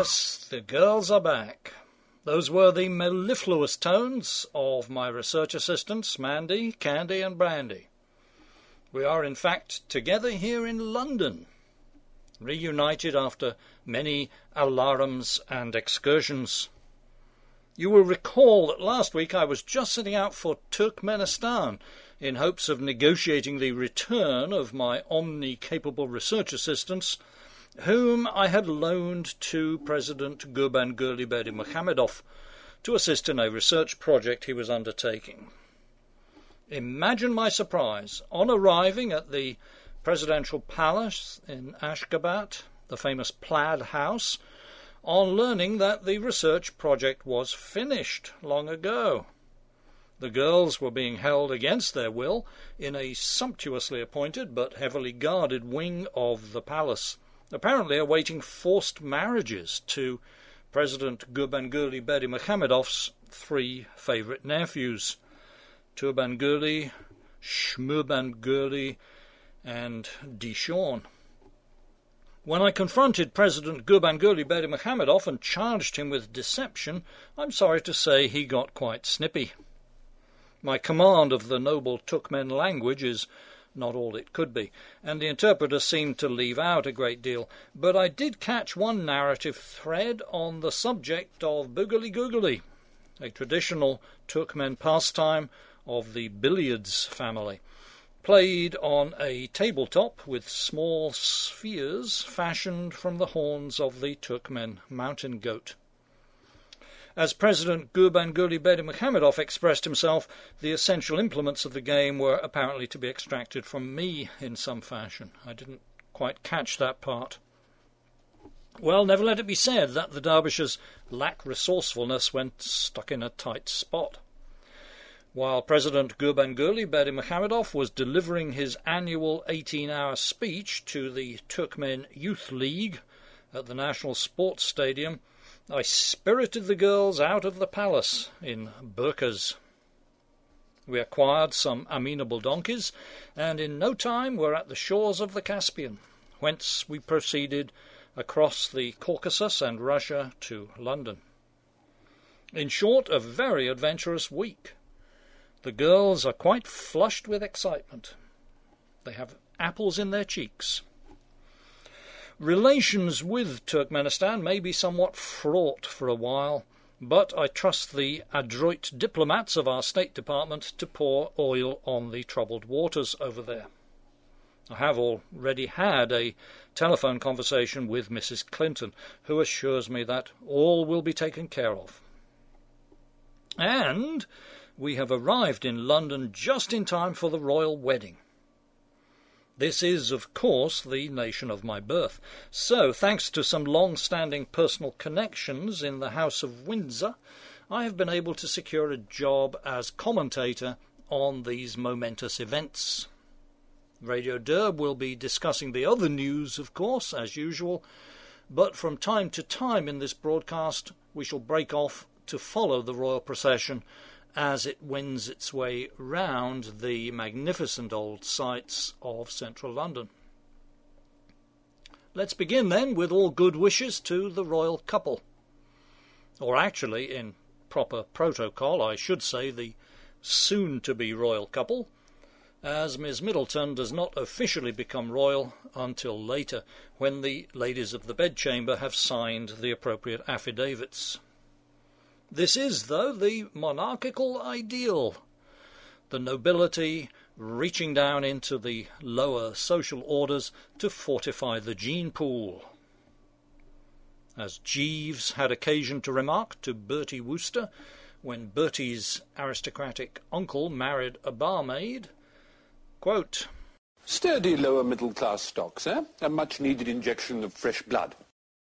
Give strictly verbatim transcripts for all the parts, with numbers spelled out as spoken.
Yes, the girls are back. Those were the mellifluous tones of my research assistants, Mandy, Candy and Brandy. We are in fact together here in London, reunited after many alarums and excursions. You will recall that last week I was just setting out for Turkmenistan in hopes of negotiating the return of my omni-capable research assistants, whom I had loaned to President Gurbanguly Berdimuhamedov to assist in a research project he was undertaking. Imagine my surprise on arriving at the presidential palace in Ashgabat, the famous Plaid House, on learning that the research project was finished long ago. The girls were being held against their will in a sumptuously appointed but heavily guarded wing of the palace, apparently awaiting forced marriages to President Gurbanguly Berdimuhamedov's three favourite nephews, Turbanguly, Shmurbanguly, and Dishon. When I confronted President Gurbanguly Berdimuhamedov and charged him with deception, I'm sorry to say he got quite snippy. My command of the noble Turkmen language is not all it could be, and the interpreter seemed to leave out a great deal, but I did catch one narrative thread on the subject of Buguli Guguli, a traditional Turkmen pastime of the billiards family, played on a tabletop with small spheres fashioned from the horns of the Turkmen mountain goat. As President Gurbanguly Berdimuhamedov expressed himself, the essential implements of the game were apparently to be extracted from me in some fashion. I didn't quite catch that part. Well, never let it be said that the dervishes lack resourcefulness when stuck in a tight spot. While President Gurbanguly Berdimuhamedov was delivering his annual eighteen-hour speech to the Turkmen Youth League at the National Sports Stadium, I spirited the girls out of the palace in burqas. We acquired some amenable donkeys, and in no time were at the shores of the Caspian, whence we proceeded across the Caucasus and Russia to London. In short, a very adventurous week. The girls are quite flushed with excitement. They have apples in their cheeks. Relations with Turkmenistan may be somewhat fraught for a while, but I trust the adroit diplomats of our State Department to pour oil on the troubled waters over there. I have already had a telephone conversation with Missus Clinton, who assures me that all will be taken care of. And we have arrived in London just in time for the royal wedding. This is, of course, the nation of my birth, so thanks to some long-standing personal connections in the House of Windsor, I have been able to secure a job as commentator on these momentous events. Radio Derb will be discussing the other news, of course, as usual, but from time to time in this broadcast we shall break off to follow the royal procession as it wends its way round the magnificent old sites of central London. Let's begin then with all good wishes to the royal couple. Or actually, in proper protocol, I should say the soon-to-be royal couple, as Miss Middleton does not officially become royal until later, when the ladies of the bedchamber have signed the appropriate affidavits. This is, though, the monarchical ideal, the nobility reaching down into the lower social orders to fortify the gene pool. As Jeeves had occasion to remark to Bertie Wooster when Bertie's aristocratic uncle married a barmaid, quote, "Sturdy lower middle class stocks, eh? A much needed injection of fresh blood."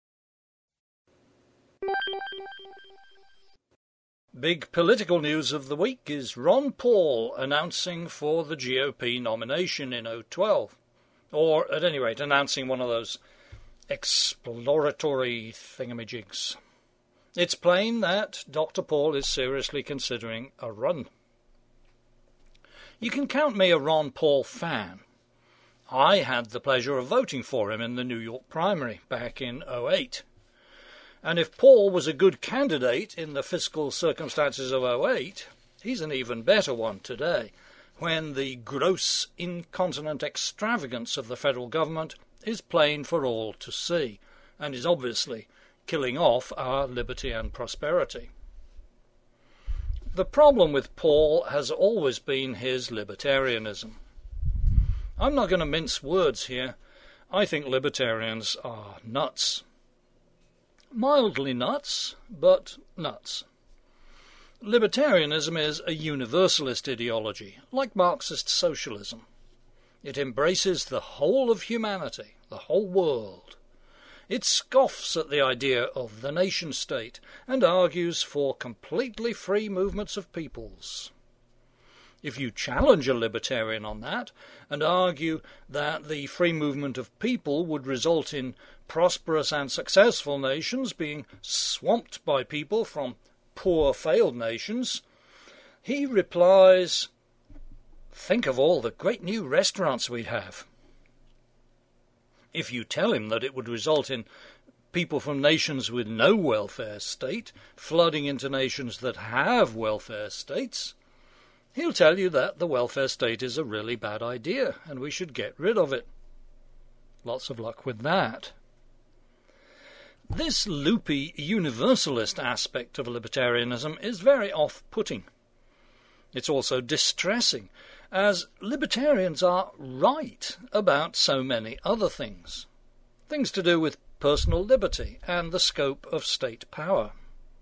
Big political news of the week is Ron Paul announcing for the G O P nomination in oh twelve, or at any rate announcing one of those exploratory thingamajigs. It's plain that Doctor Paul is seriously considering a run. You can count me a Ron Paul fan. I had the pleasure of voting for him in the New York primary back in oh eight. And if Paul was a good candidate in the fiscal circumstances of oh eight, he's an even better one today, when the gross incontinent extravagance of the federal government is plain for all to see, and is obviously killing off our liberty and prosperity. The problem with Paul has always been his libertarianism. I'm not going to mince words here. I think libertarians are nuts. Mildly nuts, but nuts. Libertarianism is a universalist ideology, like Marxist socialism. It embraces the whole of humanity, the whole world. It scoffs at the idea of the nation-state and argues for completely free movements of peoples. If you challenge a libertarian on that and argue that the free movement of people would result in prosperous and successful nations being swamped by people from poor failed nations, he replies, "Think of all the great new restaurants we'd have." If you tell him that it would result in people from nations with no welfare state flooding into nations that have welfare states, he'll tell you that the welfare state is a really bad idea and we should get rid of it. Lots of luck with that. This loopy universalist aspect of libertarianism is very off-putting. It's also distressing, as libertarians are right about so many other things. Things to do with personal liberty and the scope of state power.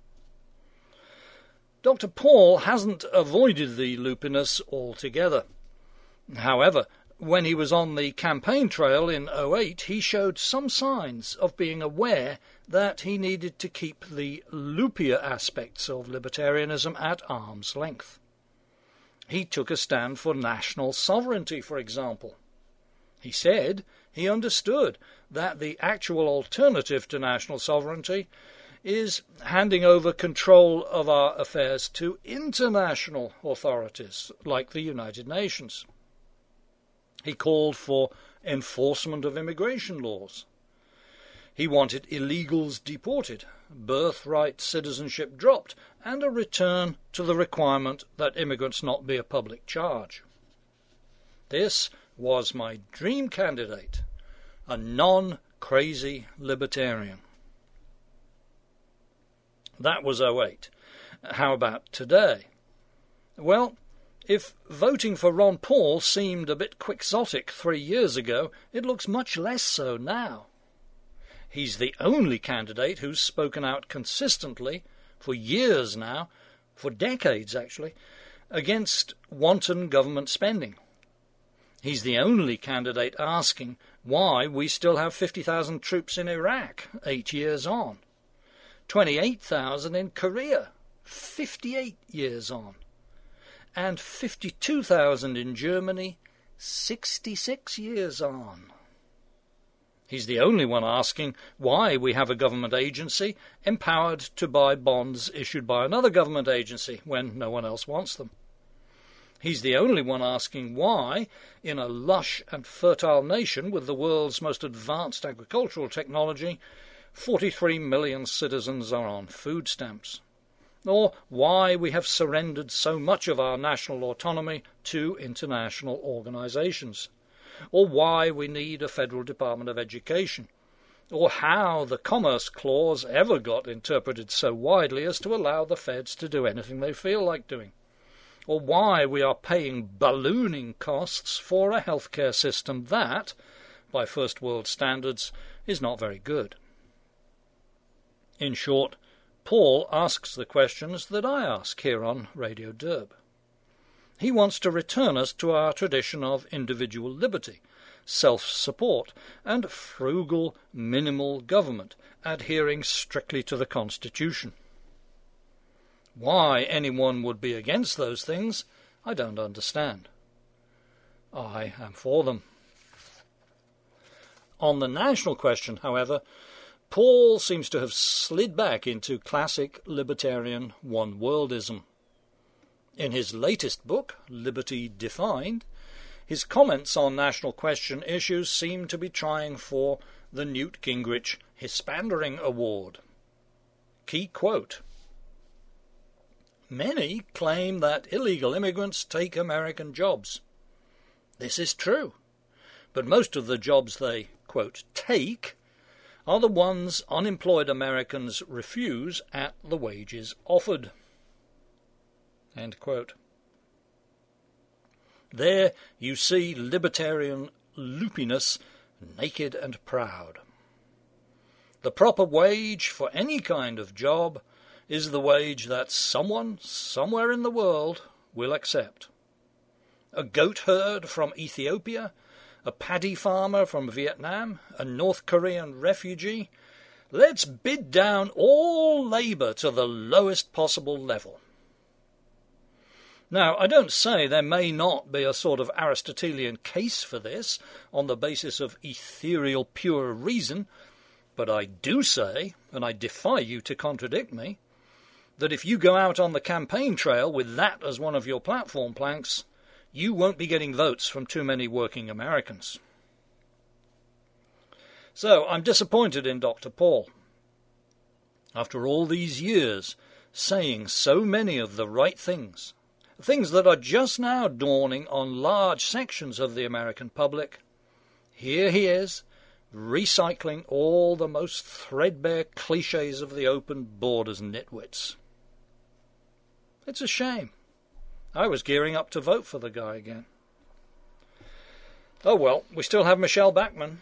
Doctor Paul hasn't avoided the loopiness altogether. However, when he was on the campaign trail in oh eight, he showed some signs of being aware that he needed to keep the loopier aspects of libertarianism at arm's length. He took a stand for national sovereignty, for example. He said he understood that the actual alternative to national sovereignty is handing over control of our affairs to international authorities like the United Nations. He called for enforcement of immigration laws. He wanted illegals deported, birthright citizenship dropped, and a return to the requirement that immigrants not be a public charge. This was my dream candidate, a non-crazy libertarian. That was oh eight. How about today? Well, if voting for Ron Paul seemed a bit quixotic three years ago, it looks much less so now. He's the only candidate who's spoken out consistently, for years now, for decades actually, against wanton government spending. He's the only candidate asking why we still have fifty thousand troops in Iraq eight years on, twenty-eight thousand in Korea fifty-eight years on, and fifty-two thousand in Germany sixty-six years on. He's the only one asking why we have a government agency empowered to buy bonds issued by another government agency when no one else wants them. He's the only one asking why, in a lush and fertile nation with the world's most advanced agricultural technology, forty-three million citizens are on food stamps, or why we have surrendered so much of our national autonomy to international organizations, or why we need a federal Department of Education, or how the Commerce Clause ever got interpreted so widely as to allow the feds to do anything they feel like doing, or why we are paying ballooning costs for a healthcare system that, by first world standards, is not very good. In short, Paul asks the questions that I ask here on Radio Derb. He wants to return us to our tradition of individual liberty, self-support, and frugal, minimal government, adhering strictly to the Constitution. Why anyone would be against those things, I don't understand. I am for them. On the national question, however, Paul seems to have slid back into classic libertarian one-worldism. In his latest book, Liberty Defined, his comments on national question issues seem to be trying for the Newt Gingrich Hispandering Award. key quote. Many claim that illegal immigrants take American jobs. This is true, but most of the jobs they, quote, take are the ones unemployed Americans refuse at the wages offered. End quote. There you see libertarian loopiness naked and proud. The proper wage for any kind of job is the wage that someone somewhere in the world will accept. A goat herd from Ethiopia, a paddy farmer from Vietnam, a North Korean refugee. Let's bid down all labour to the lowest possible level. Now, I don't say there may not be a sort of Aristotelian case for this on the basis of ethereal pure reason, but I do say, and I defy you to contradict me, that if you go out on the campaign trail with that as one of your platform planks, you won't be getting votes from too many working Americans. So I'm disappointed in Doctor Paul. After all these years saying so many of the right things, things that are just now dawning on large sections of the American public, here he is, recycling all the most threadbare cliches of the open borders nitwits. It's a shame. I was gearing up to vote for the guy again. Oh well, we still have Michelle Bachmann.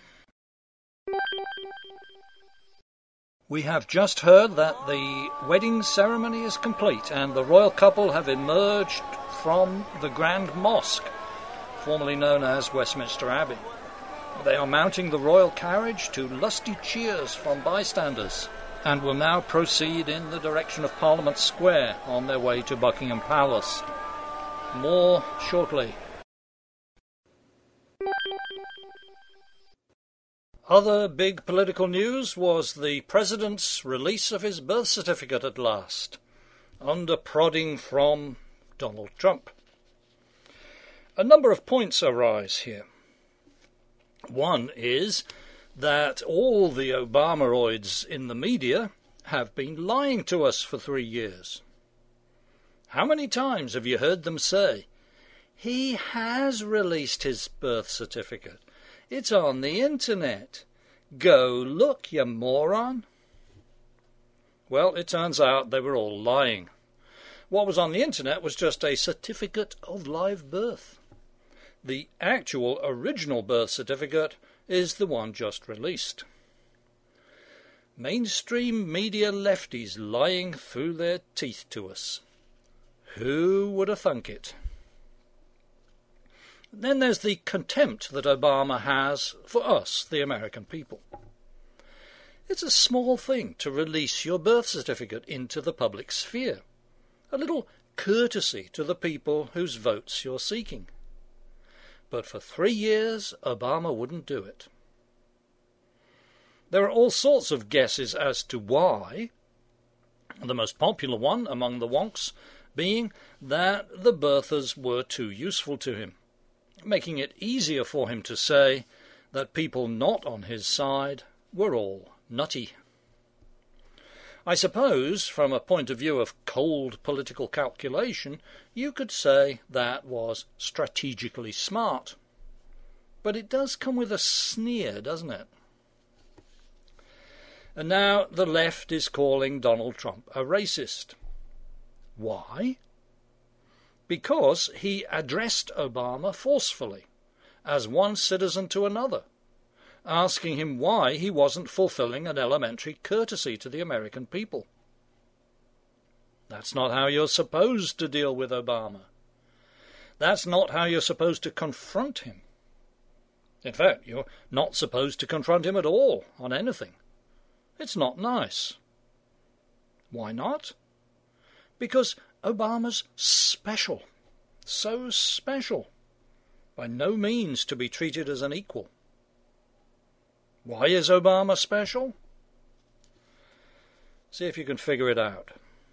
We have just heard that the wedding ceremony is complete and the royal couple have emerged from the Grand Mosque, formerly known as Westminster Abbey. They are mounting the royal carriage to lusty cheers from bystanders and will now proceed in the direction of Parliament Square on their way to Buckingham Palace. More shortly. Other big political news was the President's release of his birth certificate at last, under prodding from Donald Trump. A number of points arise here. One is that all the Obamaroids in the media have been lying to us for three years. How many times have you heard them say, he has released his birth certificate? It's on the internet. Go look, you moron. Well, it turns out they were all lying. What was on the internet was just a certificate of live birth. The actual original birth certificate is the one just released. Mainstream media lefties lying through their teeth to us. Who would have thunk it? Then there's the contempt that Obama has for us, the American people. It's a small thing to release your birth certificate into the public sphere. A little courtesy to the people whose votes you're seeking. But for three years, Obama wouldn't do it. There are all sorts of guesses as to why. The most popular one among the wonks being that the birthers were too useful to him, making it easier for him to say that people not on his side were all nutty. I suppose, from a point of view of cold political calculation, you could say that was strategically smart. But it does come with a sneer, doesn't it? And now the left is calling Donald Trump a racist. Why? Because he addressed Obama forcefully, as one citizen to another, asking him why he wasn't fulfilling an elementary courtesy to the American people. That's not how you're supposed to deal with Obama. That's not how you're supposed to confront him. In fact, you're not supposed to confront him at all on anything. It's not nice. Why not? Because Obama's special. So special. By no means to be treated as an equal. Why is Obama special? See if you can figure it out.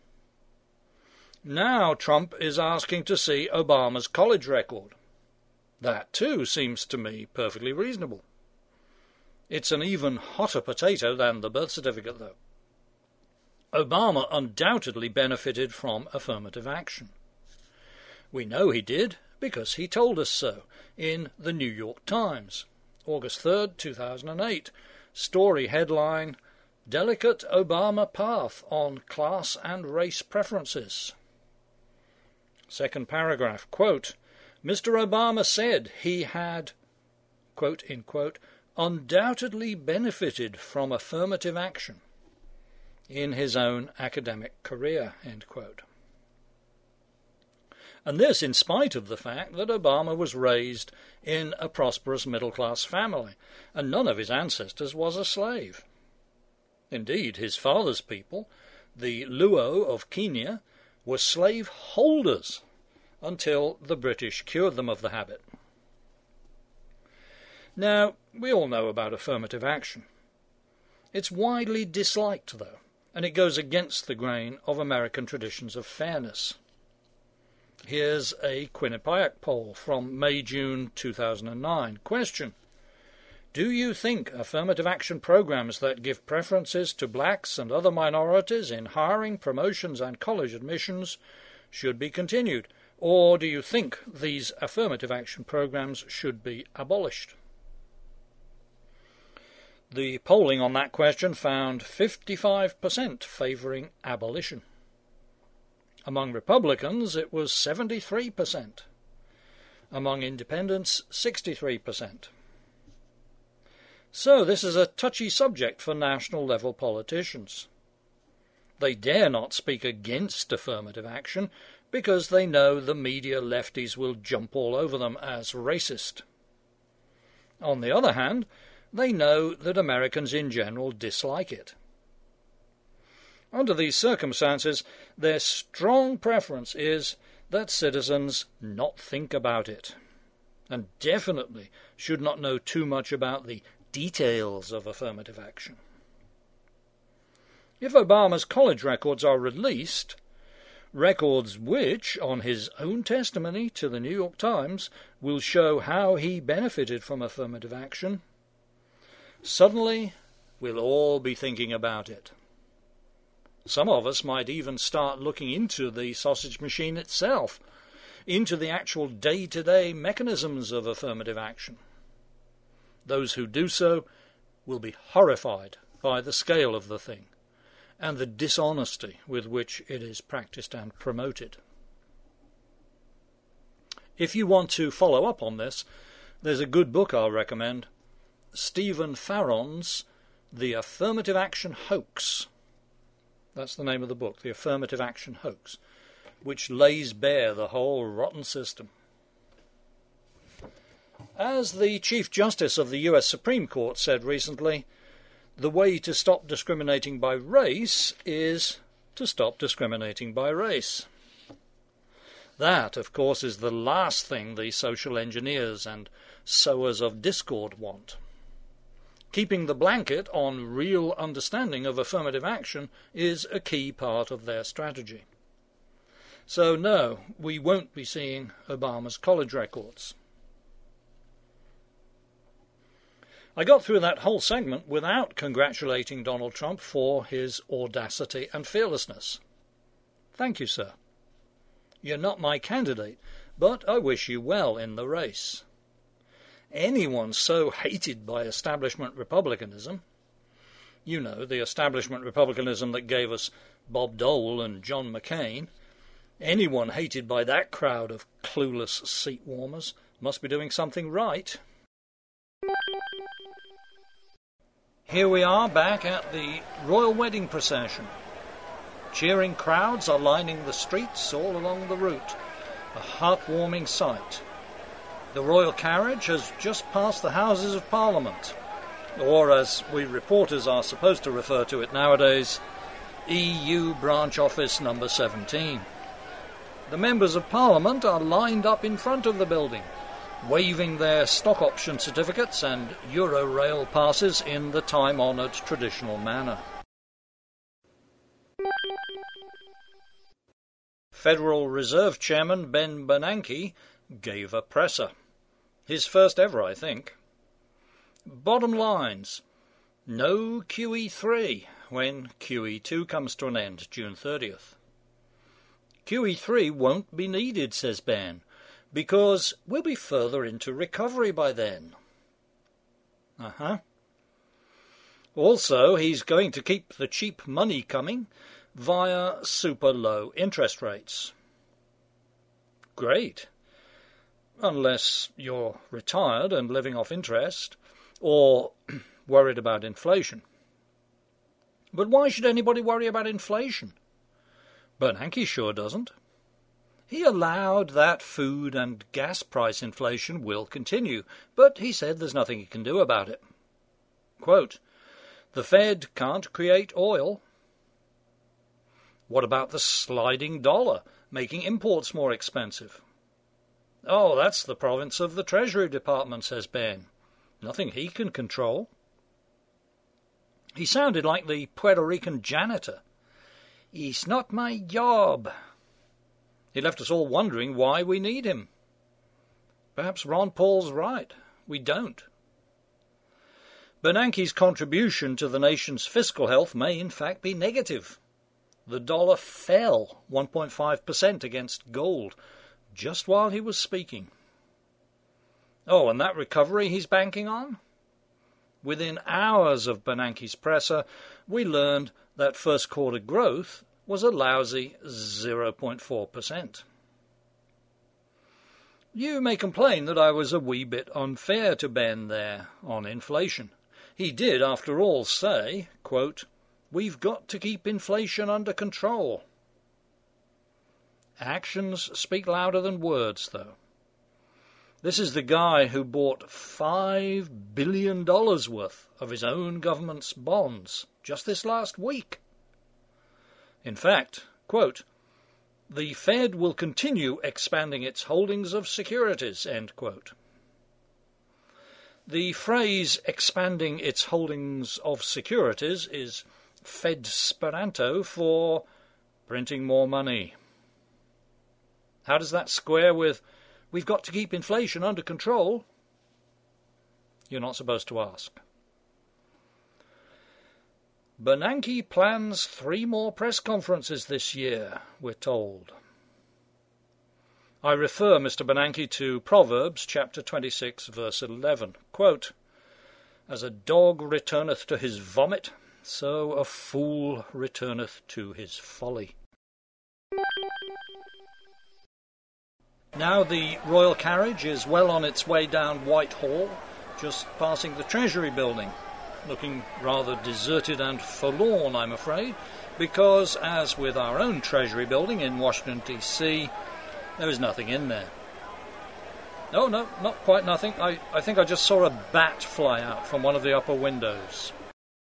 Now Trump is asking to see Obama's college record. That too seems to me perfectly reasonable. It's an even hotter potato than the birth certificate, though. Obama undoubtedly benefited from affirmative action. We know he did because he told us so in the New York Times, August third, two thousand eight. Story headline, Delicate Obama Path on Class and Race Preferences. Second paragraph, quote, Mister Obama said he had, quote, in quote, undoubtedly benefited from affirmative action in his own academic career, end quote. And this in spite of the fact that Obama was raised in a prosperous middle-class family, and none of his ancestors was a slave. Indeed, his father's people, the Luo of Kenya, were slave holders until the British cured them of the habit. Now, we all know about affirmative action. It's widely disliked, though, and it goes against the grain of American traditions of fairness. Here's a Quinnipiac poll from May-June two thousand nine. Question: do you think affirmative action programs that give preferences to blacks and other minorities in hiring, promotions and college admissions should be continued, or do you think these affirmative action programs should be abolished? The polling on that question found fifty-five percent favouring abolition. Among Republicans, it was seventy-three percent. Among independents, sixty-three percent. So this is a touchy subject for national-level politicians. They dare not speak against affirmative action because they know the media lefties will jump all over them as racist. On the other hand, they know that Americans in general dislike it. Under these circumstances, their strong preference is that citizens not think about it, and definitely should not know too much about the details of affirmative action. If Obama's college records are released, records which, on his own testimony to the New York Times, will show how he benefited from affirmative action, suddenly we'll all be thinking about it. Some of us might even start looking into the sausage machine itself, into the actual day-to-day mechanisms of affirmative action. Those who do so will be horrified by the scale of the thing and the dishonesty with which it is practiced and promoted. If you want to follow up on this, there's a good book I'll recommend, Stephen Farron's The Affirmative Action Hoax. That's the name of the book, The Affirmative Action Hoax, which lays bare the whole rotten system. As the Chief Justice of the U S Supreme Court said recently, the way to stop discriminating by race is to stop discriminating by race. That, of course, is the last thing the social engineers and sowers of discord want. Keeping the blanket on real understanding of affirmative action is a key part of their strategy. So no, we won't be seeing Obama's college records. I got through that whole segment without congratulating Donald Trump for his audacity and fearlessness. Thank you, sir. You're not my candidate, but I wish you well in the race. Anyone so hated by establishment republicanism, you know, the establishment republicanism that gave us Bob Dole and John McCain, anyone hated by that crowd of clueless seat warmers must be doing something right. Here we are back at the royal wedding procession. Cheering crowds are lining the streets all along the route, a heartwarming sight. The royal carriage has just passed the Houses of Parliament, or as we reporters are supposed to refer to it nowadays, E U Branch Office number seventeen. The members of Parliament are lined up in front of the building, waving their stock option certificates and Eurorail passes in the time-honoured traditional manner. Federal Reserve Chairman Ben Bernanke gave a presser. His first ever, I think. Bottom lines. No Q E three. when Q E two comes to an end, June thirtieth. Q E three won't be needed, says Ben, because we'll be further into recovery by then. Uh-huh. Also, he's going to keep the cheap money coming via super low interest rates. Great. Unless you're retired and living off interest, or worried about inflation. But why should anybody worry about inflation? Bernanke sure doesn't. He allowed that food and gas price inflation will continue, but he said there's nothing he can do about it. Quote, "The Fed can't create oil." What about the sliding dollar, making imports more expensive? Oh, that's the province of the Treasury Department, says Ben. Nothing he can control. He sounded like the Puerto Rican janitor. It's not my job. He left us all wondering why we need him. Perhaps Ron Paul's right. We don't. Bernanke's contribution to the nation's fiscal health may in fact be negative. The dollar fell one point five percent against gold just while he was speaking. Oh, and that recovery he's banking on? Within hours of Bernanke's presser, we learned that first quarter growth was a lousy zero point four percent. You may complain that I was a wee bit unfair to Ben there on inflation. He did, after all, say, quote, "We've got to keep inflation under control." Actions speak louder than words, though. This is the guy who bought five billion dollars worth of his own government's bonds just this last week. In fact, quote, "The Fed will continue expanding its holdings of securities," end quote. The phrase expanding its holdings of securities is Fedsperanto for printing more money. How does that square with "we've got to keep inflation under control"? You're not supposed to ask. Bernanke plans three more press conferences this year, we're told. I refer Mister Bernanke to Proverbs chapter twenty-six, verse eleven. Quote, "As a dog returneth to his vomit, so a fool returneth to his folly." Now the royal carriage is well on its way down Whitehall, just passing the Treasury building, looking rather deserted and forlorn, I'm afraid, because, as with our own Treasury building in Washington, D C, there is nothing in there. Oh, no, not quite nothing. I, I think I just saw a bat fly out from one of the upper windows.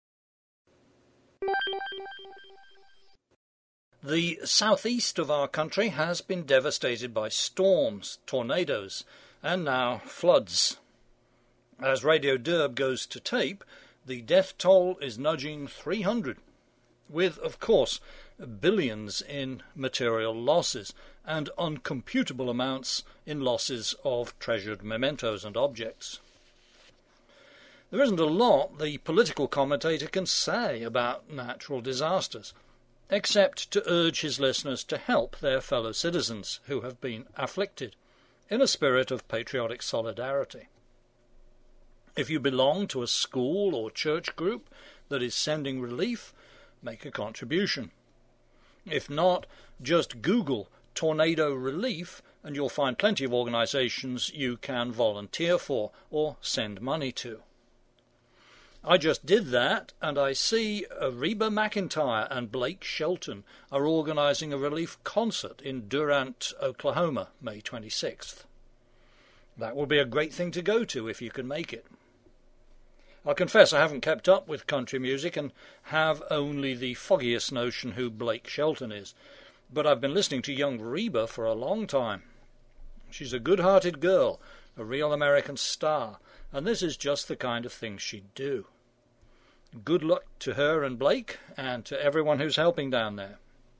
The southeast of our country has been devastated by storms, tornadoes, and now floods. As Radio Derb goes to tape, the death toll is nudging three hundred, with, of course, billions in material losses and uncomputable amounts in losses of treasured mementos and objects. There isn't a lot the political commentator can say about natural disasters, except to urge his listeners to help their fellow citizens who have been afflicted, in a spirit of patriotic solidarity. If you belong to a school or church group that is sending relief, make a contribution. If not, just Google tornado relief and you'll find plenty of organisations you can volunteer for or send money to. I just did that, and I see Reba McEntire and Blake Shelton are organising a relief concert in Durant, Oklahoma, May twenty-sixth. That will be a great thing to go to if you can make it. I'll confess I haven't kept up with country music and have only the foggiest notion who Blake Shelton is, but I've been listening to young Reba for a long time. She's a good-hearted girl, a real American star, and this is just the kind of thing she'd do. Good luck to her and Blake, and to everyone who's helping down there.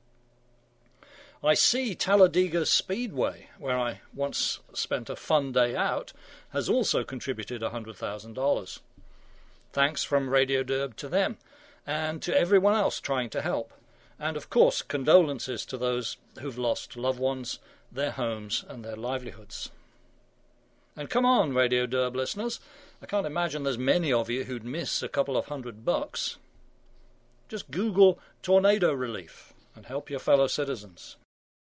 I see Talladega Speedway, where I once spent a fun day out, has also contributed one hundred thousand dollars. Thanks from Radio Derb to them. and to everyone else trying to help. And of course, condolences to those who've lost loved ones, their homes and their livelihoods. And come on, Radio Derb listeners, I can't imagine there's many of you who'd miss a couple of hundred bucks. Just Google tornado relief and help your fellow citizens.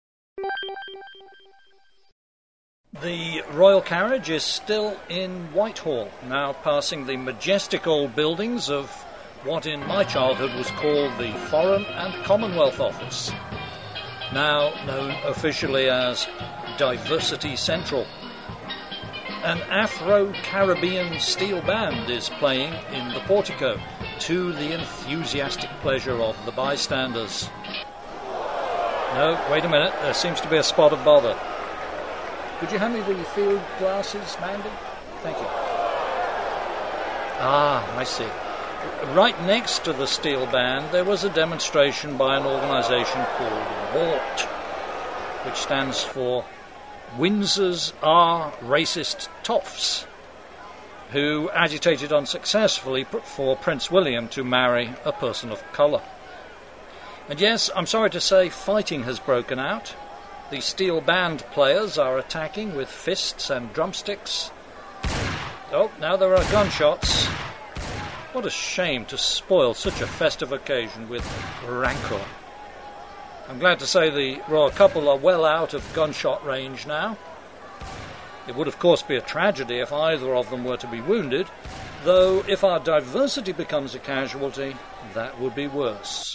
The royal carriage is still in Whitehall, now passing the majestic old buildings of what in my childhood was called the Foreign and Commonwealth Office, now known officially as Diversity Central. An Afro-Caribbean steel band is playing in the portico, to the enthusiastic pleasure of the bystanders. No, wait a minute, there seems to be a spot of bother. Could you hand me the field glasses, Mandy? Thank you. Ah, I see. Right next to the steel band there was a demonstration by an organisation called WART, which stands for Windsors Are Racist Toffs, who agitated unsuccessfully for Prince William to marry a person of colour. And yes, I'm sorry to say, fighting has broken out. The steel band players are attacking with fists and drumsticks. Oh, now there are gunshots. What a shame to spoil such a festive occasion with rancour. I'm glad to say the royal couple are well out of gunshot range now. It would of course be a tragedy if either of them were to be wounded, though if our diversity becomes a casualty, that would be worse.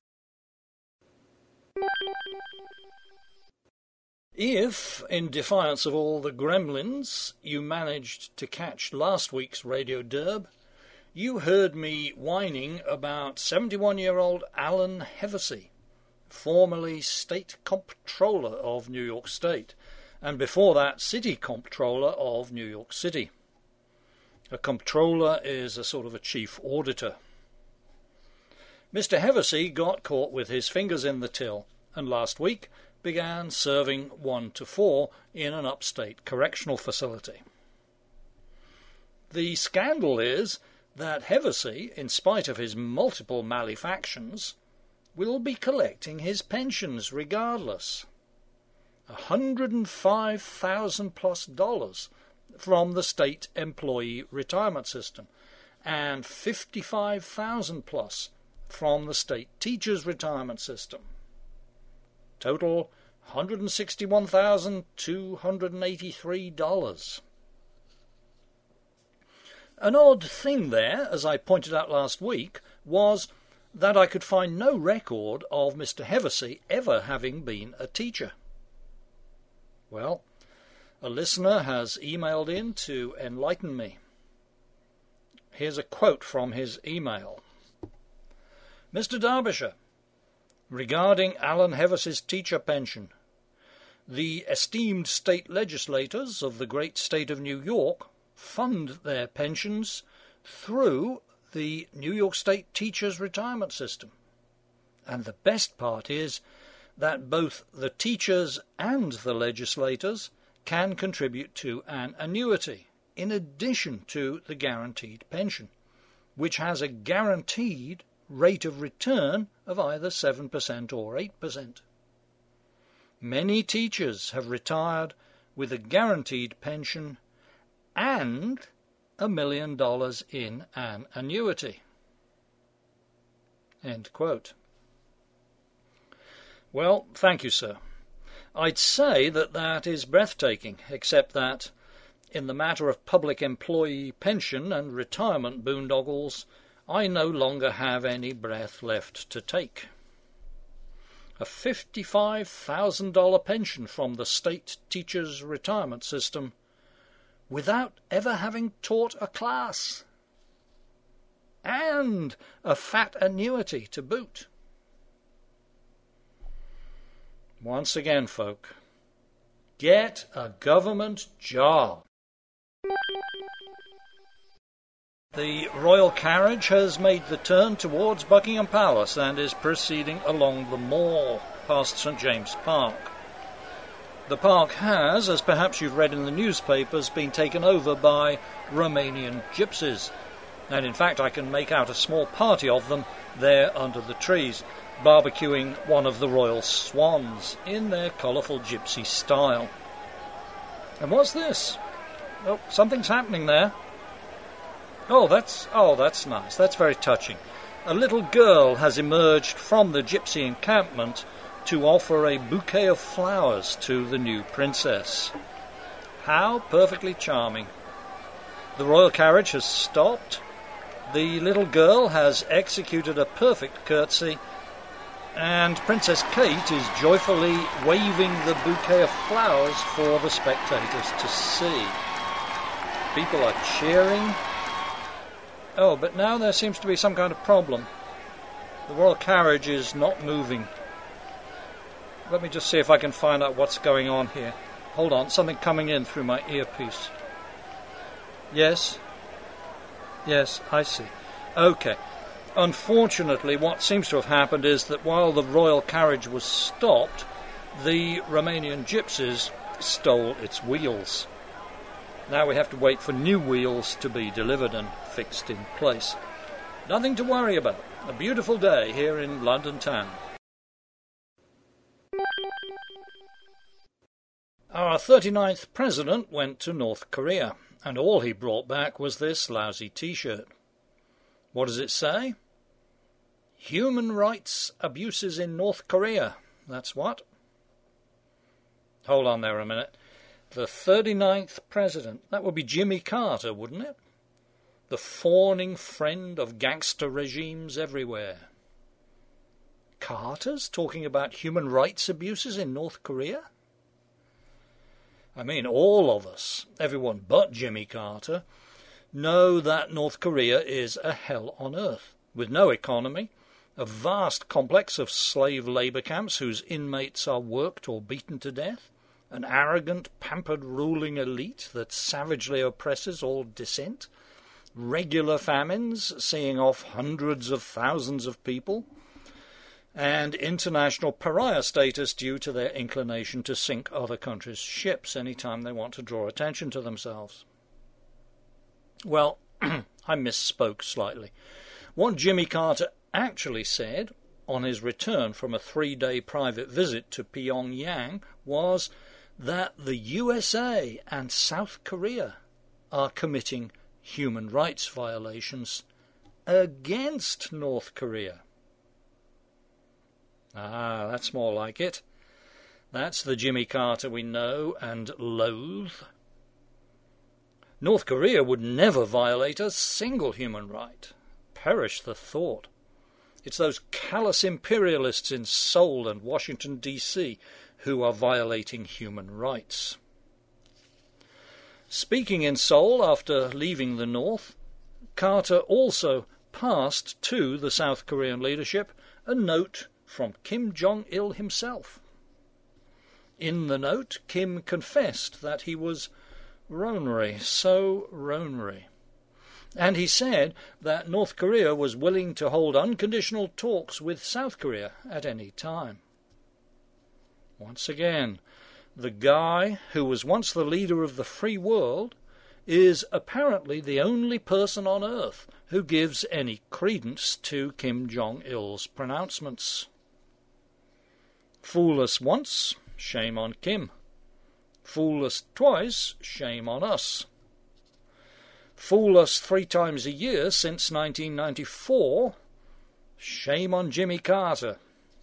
If, in defiance of all the gremlins, you managed to catch last week's Radio Derb, you heard me whining about seventy-one-year-old Alan Hevesy, formerly State Comptroller of New York State, and before that City Comptroller of New York City. A comptroller is a sort of a chief auditor. Mister Hevesy got caught with his fingers in the till, and last week began serving one to four in an upstate correctional facility. The scandal is that Hevesy, in spite of his multiple malefactions, will be collecting his pensions regardless. one hundred five thousand plus dollars from the state employee retirement system and fifty-five thousand plus from the state teachers retirement system. Total one hundred sixty-one thousand two hundred eighty-three dollars. An odd thing there, as I pointed out last week, was that I could find no record of Mister Hevesy ever having been a teacher. Well, a listener has emailed in to enlighten me. Here's a quote from his email. Mister Derbyshire, regarding Alan Hevesy's teacher pension, the esteemed state legislators of the great state of New York fund their pensions through the New York State Teachers Retirement System. And the best part is that both the teachers and the legislators can contribute to an annuity in addition to the guaranteed pension, which has a guaranteed rate of return of either seven percent or eight percent. Many teachers have retired with a guaranteed pension and a million dollars in an annuity. End quote. Well, thank you, sir. I'd say that that is breathtaking, except that, in the matter of public employee pension and retirement boondoggles, I no longer have any breath left to take. A fifty-five thousand dollars pension from the state teachers' retirement system without ever having taught a class. And a fat annuity to boot. Once again, folk, get a government job. The royal carriage has made the turn towards Buckingham Palace and is proceeding along the Mall, past St James Park. The park has, as perhaps you've read in the newspapers, been taken over by Romanian gypsies, And in fact I can make out a small party of them there under the trees, barbecuing one of the royal swans in their colourful gypsy style. And what's this? Oh, something's happening there. Oh, that's oh, that's nice. That's very touching. A little girl has emerged from the gypsy encampment to offer a bouquet of flowers to the new princess. How perfectly charming. The royal carriage has stopped. The little girl has executed a perfect curtsy, and Princess Kate is joyfully waving the bouquet of flowers for the spectators to see. People are cheering. Oh, but now there seems to be some kind of problem. The royal carriage is not moving. Let me just see if I can find out what's going on here. Hold on, something coming in through my earpiece. Yes? Yes, I see. Okay. Unfortunately, what seems to have happened is that while the royal carriage was stopped, the Romanian gypsies stole its wheels. Now we have to wait for new wheels to be delivered and fixed in place. Nothing to worry about. A beautiful day here in London town. Our thirty-ninth president went to North Korea, and all he brought back was this lousy T-shirt. What does it say? Human rights abuses in North Korea. That's what? Hold on there a minute. The thirty-ninth president. That would be Jimmy Carter, wouldn't it? The fawning friend of gangster regimes everywhere. Carter's talking about human rights abuses in North Korea? I mean, all of us, everyone but Jimmy Carter, know that North Korea is a hell on earth, with no economy, a vast complex of slave labour camps whose inmates are worked or beaten to death, an arrogant, pampered ruling elite that savagely oppresses all dissent, regular famines seeing off hundreds of thousands of people, and international pariah status due to their inclination to sink other countries' ships any time they want to draw attention to themselves. Well, I misspoke slightly. What Jimmy Carter actually said on his return from a three-day private visit to Pyongyang was that the U S A and South Korea are committing human rights violations against North Korea. Ah, that's more like it. That's the Jimmy Carter we know and loathe. North Korea would never violate a single human right. Perish the thought. It's those callous imperialists in Seoul and Washington, D C who are violating human rights. Speaking in Seoul after leaving the North, Carter also passed to the South Korean leadership a note from Kim Jong-il himself. In the note, Kim confessed that he was Ronery, so Ronery. And he said that North Korea was willing to hold unconditional talks with South Korea at any time. Once again, the guy who was once the leader of the free world is apparently the only person on earth who gives any credence to Kim Jong-il's pronouncements. Fool us once, shame on Kim. Fool us twice, shame on us. Fool us three times a year since nineteen ninety-four, shame on Jimmy Carter.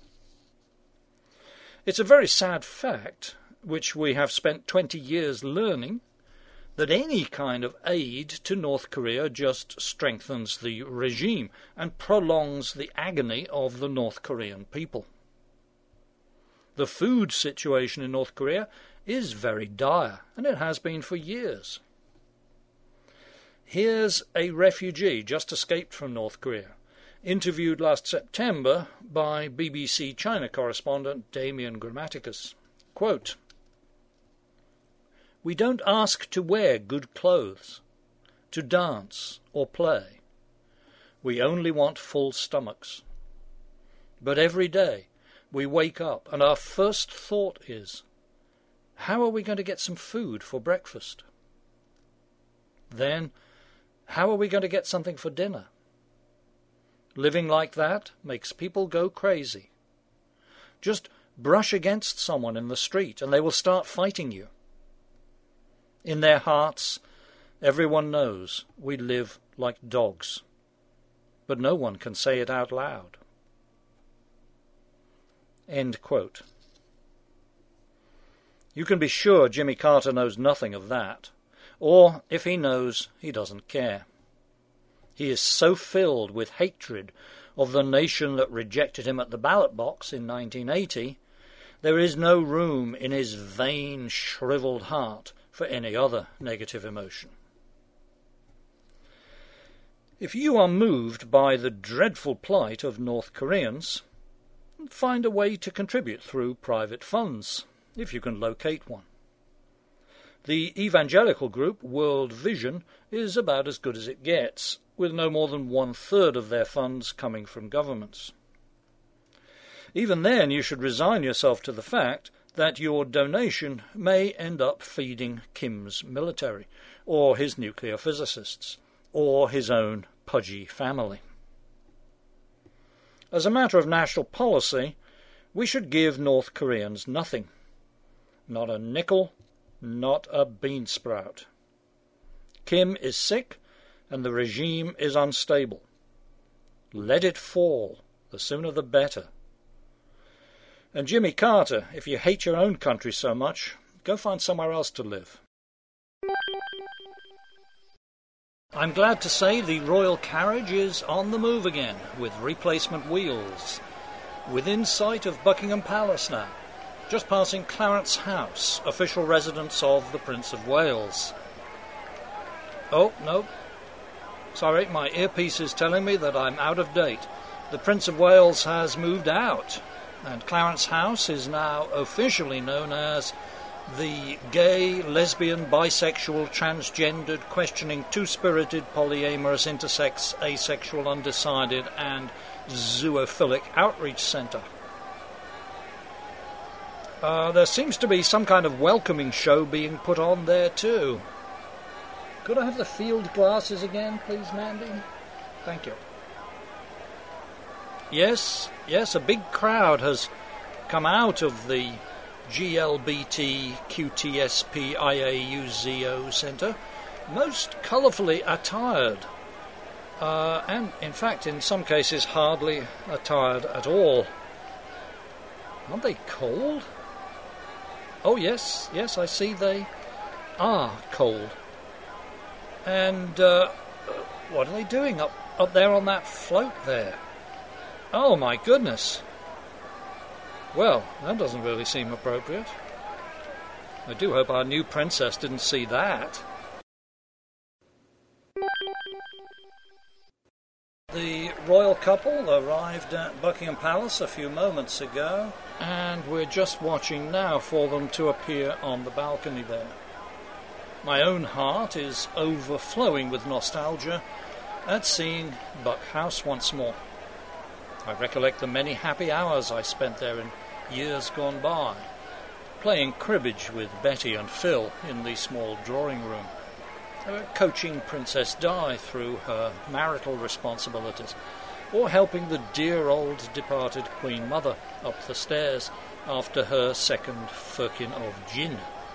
It's a very sad fact, which we have spent twenty years learning, that any kind of aid to North Korea just strengthens the regime and prolongs the agony of the North Korean people. The food situation in North Korea is very dire, and it has been for years. Here's a refugee just escaped from North Korea, interviewed last September by B B C China correspondent Damian Grammaticus. Quote, "We don't ask to wear good clothes, to dance or play. We only want full stomachs. But every day we wake up and our first thought is, how are we going to get some food for breakfast? Then, How are we going to get something for dinner? Living like that makes people go crazy. Just brush against someone in the street and they will start fighting you. In their hearts, everyone knows we live like dogs, but no one can say it out loud. End quote. You can be sure Jimmy Carter knows nothing of that, or if he knows, he doesn't care. He is so filled with hatred of the nation that rejected him at the ballot box in nineteen eighty, there is no room in his vain, shriveled heart for any other negative emotion. If you are moved by the dreadful plight of North Koreans, find a way to contribute through private funds, if you can locate one. The evangelical group World Vision is about as good as it gets, with no more than one-third of their funds coming from governments. Even then, you should resign yourself to the fact that your donation may end up feeding Kim's military, or his nuclear physicists, or his own pudgy family. As a matter of national policy, we should give North Koreans nothing. Not a nickel, not a bean sprout. Kim is sick, and the regime is unstable. Let it fall, the sooner the better. And Jimmy Carter, if you hate your own country so much, go find somewhere else to live. I'm glad to say the royal carriage is on the move again, with replacement wheels. Within sight of Buckingham Palace now, just passing Clarence House, official residence of the Prince of Wales. Oh, no. Sorry, my earpiece is telling me that I'm out of date. The Prince of Wales has moved out, and Clarence House is now officially known as the gay, lesbian, bisexual, transgendered, questioning, two-spirited, polyamorous, intersex, asexual, undecided, and zoophilic outreach centre. Uh, there seems to be some kind of welcoming show being put on there too. Could I have the field glasses again, please, Mandy? Thank you. Yes, yes, a big crowd has come out of the G L B T Q T S P I A U Z O Centre, most colourfully attired, uh, and in fact in some cases hardly attired at all. Aren't they cold? Oh yes, yes, I see they are cold. And uh, what are they doing up, up there on that float there? Oh my goodness. Well, that doesn't really seem appropriate. I do hope our new princess didn't see that. The royal couple arrived at Buckingham Palace a few moments ago, and we're just watching now for them to appear on the balcony there. My own heart is overflowing with nostalgia at seeing Buck House once more. I recollect the many happy hours I spent there in years gone by, playing cribbage with Betty and Phil in the small drawing room, uh, coaching Princess Di through her marital responsibilities, or helping the dear old departed Queen Mother up the stairs after her second firkin of gin.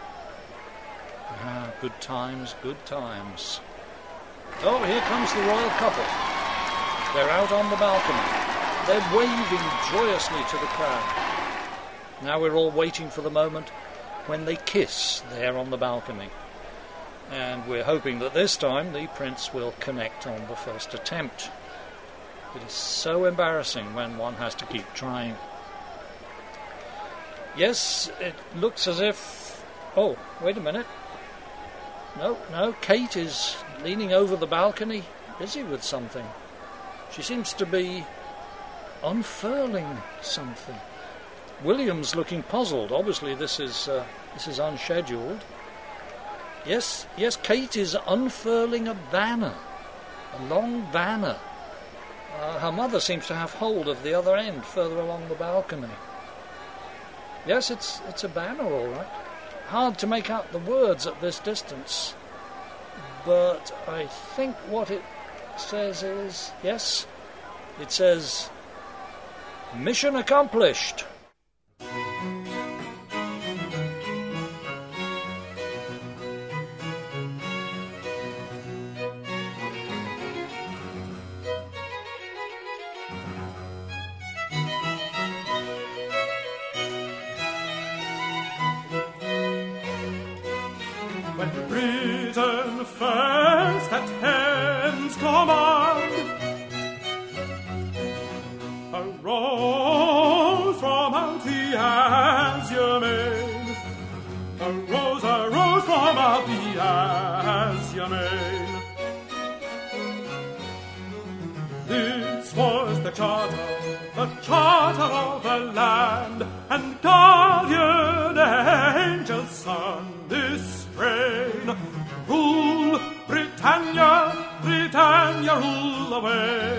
Ah, good times, good times. Oh, here comes the royal couple. They're out on the balcony. They're waving joyously to the crowd. Now we're all waiting for the moment when they kiss there on the balcony. And we're hoping that this time the prince will connect on the first attempt. It is so embarrassing when one has to keep trying. Yes, it looks as if... Oh, wait a minute. No, no, Kate is leaning over the balcony, busy with something. She seems to be unfurling something. William's looking puzzled. Obviously this is uh, this is unscheduled. Yes, yes, Kate is unfurling a banner, a long banner. Uh, her mother seems to have hold of the other end, further along the balcony. Yes, it's it's a banner, all right. Hard to make out the words at this distance. but I think what it says is, yes, it says, mission accomplished. When Britain first at Heaven's command arose from out the azure main, arose, arose from out the azure main. This was the charter, the charter of the land, and guardian angel son this strain. Rule, Britannia, Britannia, rule away.